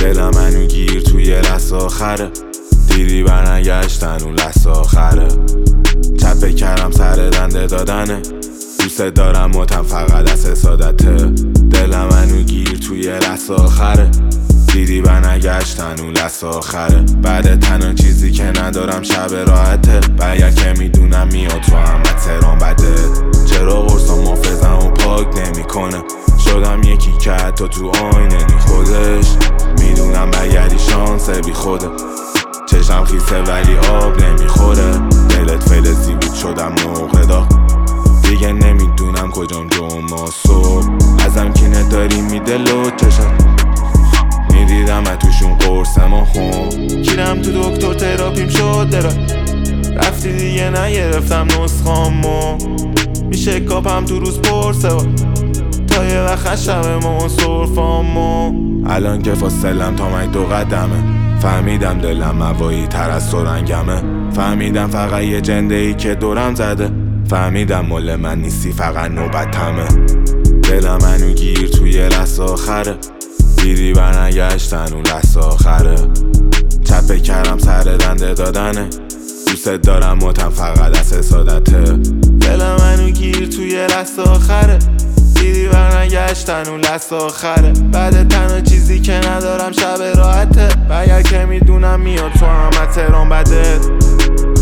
دلم منو گیر توی لحظه آخره، دیدی برنگشتن اون لحظه آخره. چپه کردم سر دنده دادنه، دوست دارم متم فقط از حسادته. دلم منو گیر توی لحظه آخره، دیدی برنگشتن اون لحظه آخره. بعد تنها چیزی که ندارم شب راحته، و اگر که میدونم میاد تو همه تهران بده. چرا قرصا محافظم و پاک نمیکنه، شدم یکی که حتی تو آینه نی خودش. میدونم برگردی شانس بی خوده، چشم خیسه ولی آب نمیخوره. دلت فلزی بود شدم نقطه داغ، دیگه نمیدونم کجام جمعه صبح. ازم که نداری میدل و چشم، میدیدم توشون قرص ما هم. گیرم تو دکتر تراپیم شد درای، رفتی دیگه نگرفتم نسخامو. میشه کاپم تو روز پرسه تا یه وقت شب ما صرفامو. الان که فاصلم تا من 2 قدمه، فهمیدم دلم موایی تر از سرنگمه. فهمیدم فقط یه جنده ای که دورم زده، فهمیدم مال من نیستی فقط نوبتمه. دلم منو گیر توی لحظه آخره، دیدی برنگشتن اون لحظه آخره. چپه کردم سر دنده دادنه، دوست دارم متم فقط از حسادته. دلم منو گیر توی لحظه آخره، دیدی برنگشتن اون لحظه آخره. بعد تنها چیزی که ندارم شب راحته، و اگر که میدونم میاد تو همه تهران بده.